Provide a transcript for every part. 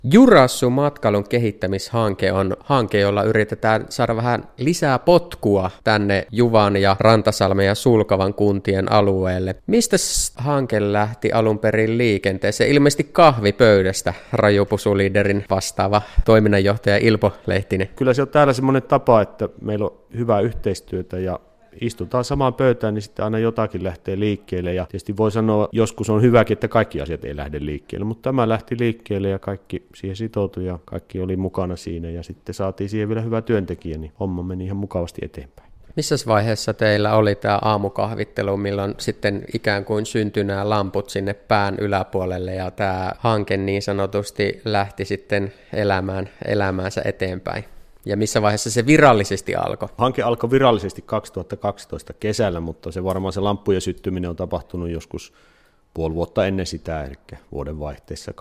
Jurassu matkailun kehittämishanke on hanke, jolla yritetään saada vähän lisää potkua tänne Juvan ja Rantasalmen ja Sulkavan kuntien alueelle. Mistä hanke lähti alun perin liikenteeseen? Ilmeisesti kahvipöydästä, Rajupusuliiderin vastaava toiminnanjohtaja Ilpo Lehtinen. Kyllä se on täällä semmoinen tapa, että meillä on hyvää yhteistyötä ja istutaan samaan pöytään, niin sitten aina jotakin lähtee liikkeelle. Ja tietysti voi sanoa, joskus on hyväkin, että kaikki asiat ei lähde liikkeelle, mutta tämä lähti liikkeelle ja kaikki siihen sitoutui ja kaikki oli mukana siinä. Ja sitten saatiin siihen vielä hyvä työntekijä, niin homma meni ihan mukavasti eteenpäin. Missä vaiheessa teillä oli tämä aamukahvittelu, milloin sitten ikään kuin syntyi nämä lamput sinne pään yläpuolelle ja tämä hanke niin sanotusti lähti sitten elämäänsä eteenpäin? Ja missä vaiheessa se virallisesti alkoi? Hanke alkoi virallisesti 2012 kesällä, mutta se varmaan se lamppujen syttyminen on tapahtunut joskus puoli vuotta ennen sitä, eli vuoden vaihteessa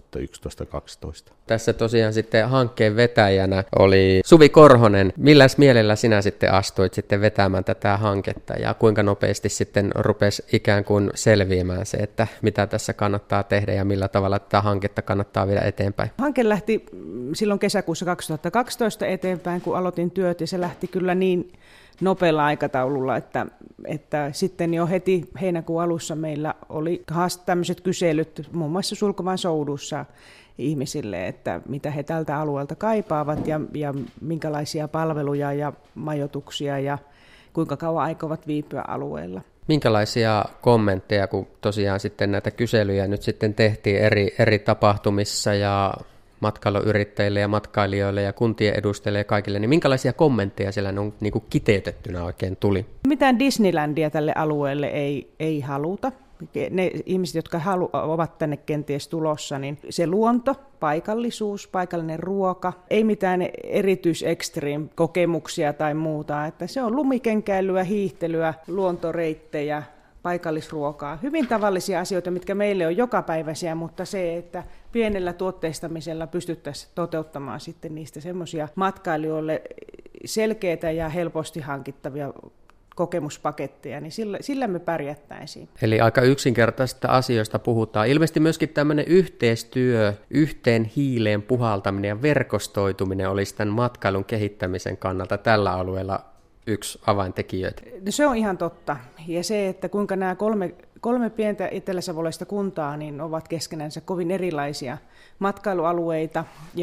2011-2012. Tässä tosiaan sitten hankkeen vetäjänä oli Suvi Korhonen. Milläs mielellä sinä sitten astuit sitten vetämään tätä hanketta ja kuinka nopeasti sitten rupesi ikään kuin selviämään se, että mitä tässä kannattaa tehdä ja millä tavalla tätä hanketta kannattaa viedä eteenpäin? Hanke lähti silloin kesäkuussa 2012 eteenpäin, kun aloitin työt ja se lähti kyllä niin nopealla aikataululla, että sitten jo heti heinäkuun alussa meillä oli tämmöiset kyselyt muun muassa Sulkavan soudussa ihmisille, että mitä he tältä alueelta kaipaavat ja minkälaisia palveluja ja majoituksia ja kuinka kauan aikovat viipyä alueella. Minkälaisia kommentteja, kun tosiaan sitten näitä kyselyjä nyt sitten tehtiin eri tapahtumissa ja matkailuyrittäjille ja matkailijoille ja kuntien edustajille ja kaikille, niin minkälaisia kommentteja siellä on niin kuin kiteytettynä oikein tuli? Mitään Disneylandia tälle alueelle ei haluta. Ne ihmiset, jotka ovat tänne kenties tulossa, niin se luonto, paikallisuus, paikallinen ruoka, ei mitään erityis-extreme kokemuksia tai muuta. Että se on lumikenkäilyä, hiihtelyä, luontoreittejä, paikallisruokaa. Hyvin tavallisia asioita, mitkä meille on jokapäiväisiä, mutta se, että pienellä tuotteistamisella pystyttäisiin toteuttamaan sitten niistä semmoisia matkailijoille selkeitä ja helposti hankittavia kokemuspaketteja, niin sillä me pärjättäisiin. Eli aika yksinkertaisista asioista puhutaan. Ilmeisesti myöskin tämmöinen yhteistyö, yhteen hiileen puhaltaminen ja verkostoituminen olisi tämän matkailun kehittämisen kannalta tällä alueella yksi avaintekijöitä. Se on ihan totta. Ja se, että kuinka nämä kolme pientä eteläsavolaista kuntaa niin ovat keskenänsä kovin erilaisia matkailualueita.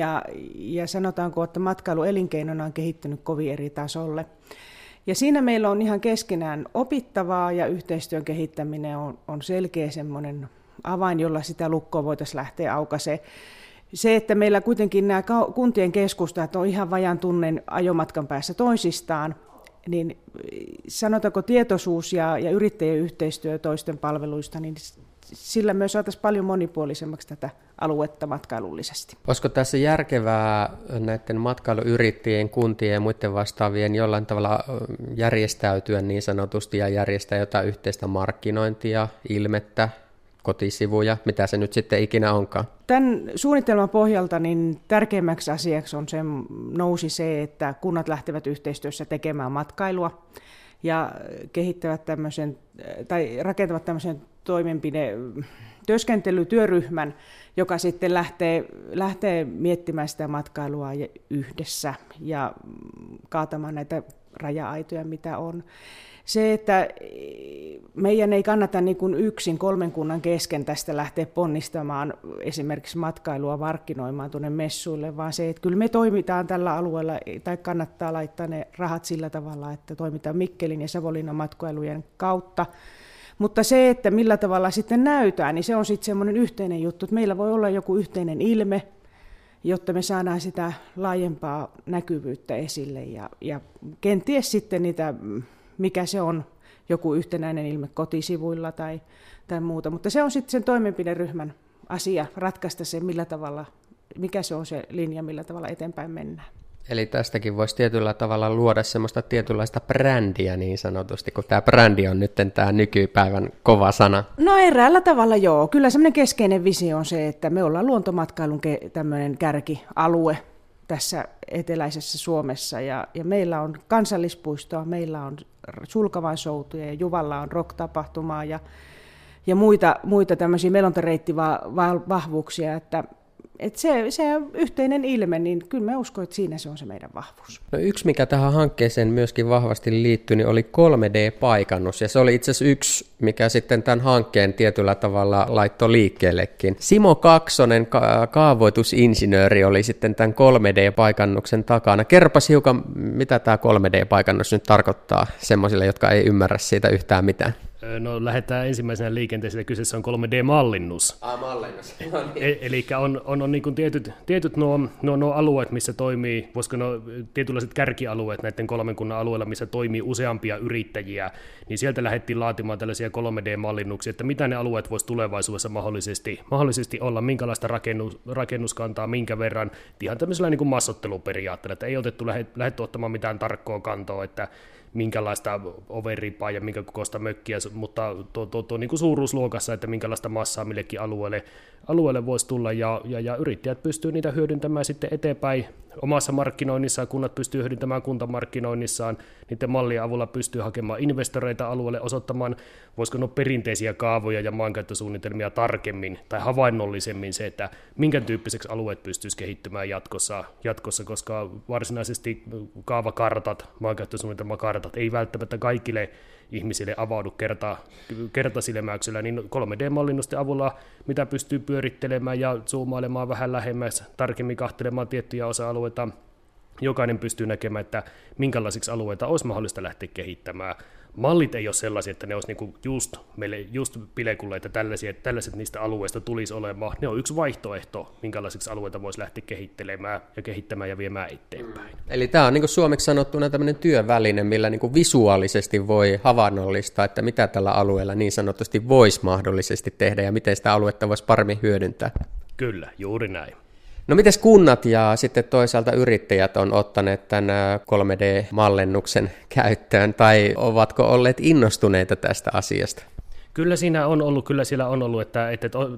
Ja sanotaanko, että matkailuelinkeinona on kehittynyt kovin eri tasolle. Ja siinä meillä on ihan keskenään opittavaa ja yhteistyön kehittäminen on selkeä semmoinen avain, jolla sitä lukkoa voitaisiin lähteä aukaisemaan. Se, että meillä kuitenkin nämä kuntien keskustat on ihan vajaan tunnen ajomatkan päässä toisistaan, niin sanotaanko tietoisuus ja yrittäjien yhteistyö toisten palveluista, niin sillä myös saataisiin paljon monipuolisemmaksi tätä aluetta matkailullisesti. Olisiko tässä järkevää näiden matkailuyrittäjien, kuntien ja muiden vastaavien jollain tavalla järjestäytyä niin sanotusti ja järjestää jotain yhteistä markkinointia, ilmettä, kotisivuja, mitä se nyt sitten ikinä onkaan? Tämän suunnitelman pohjalta niin tärkeimmäksi asiaksi nousi se, että kunnat lähtevät yhteistyössä tekemään matkailua ja kehittävät rakentavat tämmöisen työskentelytyöryhmän, joka sitten lähtee miettimään sitä matkailua yhdessä ja kaatamaan näitä raja-aitoja, mitä on. Se, että meidän ei kannata niin kuin yksin 3 kunnan kesken tästä lähteä ponnistamaan esimerkiksi matkailua markkinoimaan tuonne messuille, vaan se, että kyllä me toimitaan tällä alueella, tai kannattaa laittaa ne rahat sillä tavalla, että toimitaan Mikkelin ja Savonlinnan matkailujen kautta. Mutta se, että millä tavalla sitten näytään, niin se on sitten semmoinen yhteinen juttu, että meillä voi olla joku yhteinen ilme, jotta me saadaan sitä laajempaa näkyvyyttä esille ja kenties sitten niitä, mikä se on, joku yhtenäinen ilme kotisivuilla tai muuta. Mutta se on sitten sen toimenpideryhmän asia ratkaista se, mikä se on se linja, millä tavalla eteenpäin mennään. Eli tästäkin voisi tietyllä tavalla luoda semmoista tietynlaista brändiä niin sanotusti, kun tämä brändi on nyt tämä nykypäivän kova sana. No eräällä tavalla joo. Kyllä semmoinen keskeinen visio on se, että me ollaan luontomatkailun tämmöinen kärkialue tässä eteläisessä Suomessa. Ja meillä on kansallispuistoa, meillä on Sulkavan soutuja ja Juvalla on rock-tapahtumaa ja muita tämmöisiä melontareittivahvuuksia, että se on yhteinen ilme, niin kyllä mä uskon, että siinä se on se meidän vahvuus. No yksi, mikä tähän hankkeeseen myöskin vahvasti liittyi, niin oli 3D-paikannus, ja se oli itse asiassa yksi, mikä sitten tämän hankkeen tietyllä tavalla laittoi liikkeellekin. Simo Kaksonen, kaavoitusinsinööri, oli sitten tämän 3D-paikannuksen takana. Kerropas hiukan, mitä tämä 3D-paikannus nyt tarkoittaa semmoisille, jotka ei ymmärrä siitä yhtään mitään. No lähdetään ensimmäisenä liikenteeseen, kyseessä on 3D-mallinnus. Mallinnus. Eli on niin kuin tietyt nuo alueet, missä toimii, voisiko tietynlaiset kärkialueet näiden 3 kunnan alueilla, missä toimii useampia yrittäjiä, niin sieltä lähdettiin laatimaan tällaisia 3D-mallinnuksia, että mitä ne alueet voisi tulevaisuudessa mahdollisesti olla, minkälaista rakennuskantaa, minkä verran, ihan tämmöisellä niin kuin massotteluperiaatteella, että ei otettu lähdetty ottamaan mitään tarkkoa kantoa, että minkälaista overripaa ja minkä kokoista mökkiä, mutta tuo niin kuin suuruusluokassa, että minkälaista massaa millekin alueelle voisi tulla, ja yrittäjät pystyvät niitä hyödyntämään sitten eteenpäin omassa markkinoinnissaan, kunnat pystyvät hyödyntämään kuntamarkkinoinnissaan, niiden mallien avulla pystyy hakemaan investoreita alueelle, osoittamaan, voisiko perinteisiä kaavoja ja maankäyttösuunnitelmia tarkemmin tai havainnollisemmin se, että minkä tyyppiseksi alueet pystyisi kehittymään jatkossa, koska varsinaisesti kaavakartat, maankäyttösuunnitelmakartat ei välttämättä kaikille ihmisille avaudu kertasilmäyksellä, niin 3D-mallinnusten avulla, mitä pystyy pyörittelemään ja zoomailemaan vähän lähemmäs, tarkemmin kahtelemaan tiettyjä osa-alueita, jokainen pystyy näkemään, että minkälaisiksi alueita olisi mahdollista lähteä kehittämään. Mallit ei ole sellaisia, että ne olisi niinku just pilekulle, että tällaiset niistä alueista tulisi olemaan. Ne on yksi vaihtoehto, minkälaisiksi alueita voisi lähteä kehittämään ja viemään eteenpäin. Eli tämä on niin kuin suomeksi sanottuna tämmöinen työväline, millä niin kuin visuaalisesti voi havainnollistaa, että mitä tällä alueella niin sanotusti voisi mahdollisesti tehdä ja miten sitä aluetta voisi paremmin hyödyntää. Kyllä, juuri näin. No mites kunnat ja sitten toisaalta yrittäjät on ottaneet tämän 3D-mallennuksen käyttöön, tai ovatko olleet innostuneita tästä asiasta? Kyllä siellä on ollut, että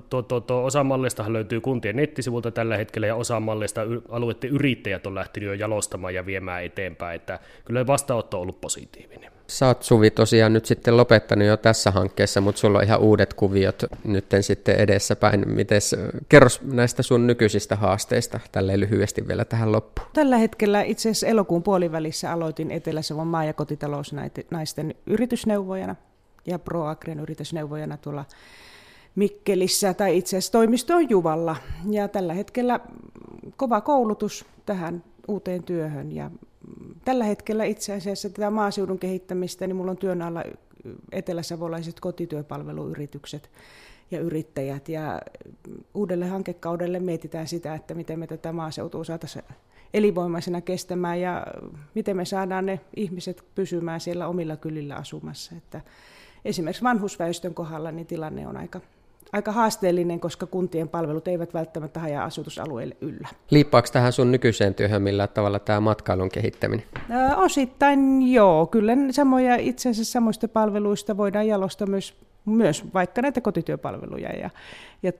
osa malleistahan löytyy kuntien nettisivulta tällä hetkellä, ja osa malleista alueiden yrittäjät on lähtenyt jo jalostamaan ja viemään eteenpäin, että kyllä vastaanotto on ollut positiivinen. Sä oot, Suvi, tosiaan nyt sitten lopettanut jo tässä hankkeessa, mutta sulla on ihan uudet kuviot nyt sitten edessäpäin. Kerros näistä sun nykyisistä haasteista tälleen lyhyesti vielä tähän loppuun. Tällä hetkellä itse asiassa elokuun puolivälissä aloitin Etelä-Savon maa- ja kotitalousnaisten yritysneuvojana ja ProAgrian yritysneuvojana tuolla Mikkelissä, tai itse asiassa toimisto on Juvalla. Ja tällä hetkellä kova koulutus tähän uuteen työhön, ja tällä hetkellä itse asiassa tätä maaseudun kehittämistä, niin minulla on työn alla eteläsavolaiset kotityöpalveluyritykset ja yrittäjät, ja uudelle hankekaudelle mietitään sitä, että miten me tätä maaseutua saataisiin elinvoimaisena kestämään ja miten me saadaan ne ihmiset pysymään siellä omilla kylillä asumassa. Että esimerkiksi vanhusväestön kohdalla niin tilanne on aika haasteellinen, koska kuntien palvelut eivät välttämättä haja-asutusalueille yllä. Liippaako tähän sun nykyiseen työhön millään tavalla tämä matkailun kehittäminen? Osittain joo. Kyllä itse asiassa samoista palveluista voidaan jalostaa myös vaikka näitä kotityöpalveluja. Ja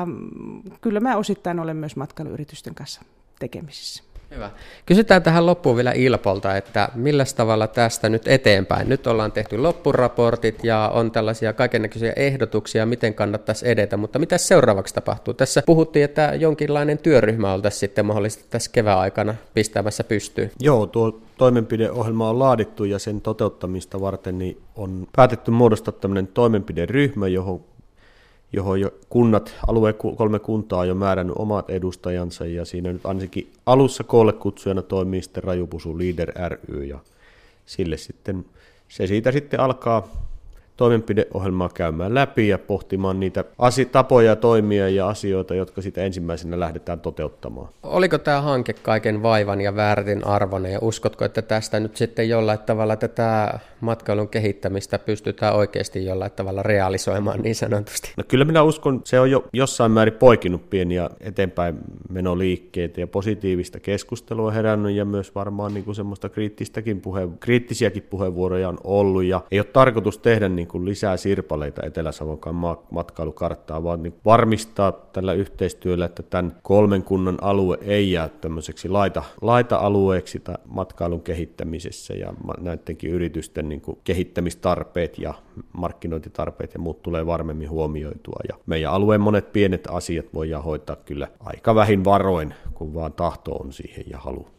kyllä mä osittain olen myös matkailuyritysten kanssa tekemisissä. Hyvä. Kysytään tähän loppuun vielä Ilpolta, että millä tavalla tästä nyt eteenpäin? Nyt ollaan tehty loppuraportit ja on tällaisia kaikennäköisiä ehdotuksia, miten kannattaisi edetä, mutta mitä seuraavaksi tapahtuu? Tässä puhuttiin, että jonkinlainen työryhmä oltaisiin sitten mahdollisesti tässä kevään aikana pistämässä pystyyn. Joo, tuo toimenpideohjelma on laadittu ja sen toteuttamista varten niin on päätetty muodostaa tämmöinen toimenpideryhmä, johon jo alueen 3 kuntaa on jo määrännyt omat edustajansa, ja siinä nyt ainakin alussa koolle kutsujana toimii sitten Rajupusu Leader ry, ja se siitä sitten alkaa toimenpideohjelmaa käymään läpi ja pohtimaan niitä tapoja, toimia ja asioita, jotka sitä ensimmäisenä lähdetään toteuttamaan. Oliko tämä hanke kaiken vaivan ja väärtin arvoinen, ja uskotko, että tästä nyt sitten jollain tavalla tätä matkailun kehittämistä pystytään oikeasti jollain tavalla realisoimaan niin sanotusti? No kyllä minä uskon, se on jo jossain määrin poikinut pieniä eteenpäin menoliikkeitä ja positiivista keskustelua herännyt, ja myös varmaan niin kuin semmoista kriittisiäkin puheenvuoroja on ollut, ja ei ole tarkoitus tehdä niin niin kuin lisää sirpaleita Etelä-Savonkaan matkailukarttaa, vaan niin varmistaa tällä yhteistyöllä, että tämän 3 kunnan alue ei jää tämmöiseksi laita-alueeksi tai matkailun kehittämisessä, ja näidenkin yritysten niin kuin kehittämistarpeet ja markkinointitarpeet ja muut tulee varmemmin huomioitua. Ja meidän alueen monet pienet asiat voidaan hoitaa kyllä aika vähin varoin, kun vaan tahto on siihen ja halu.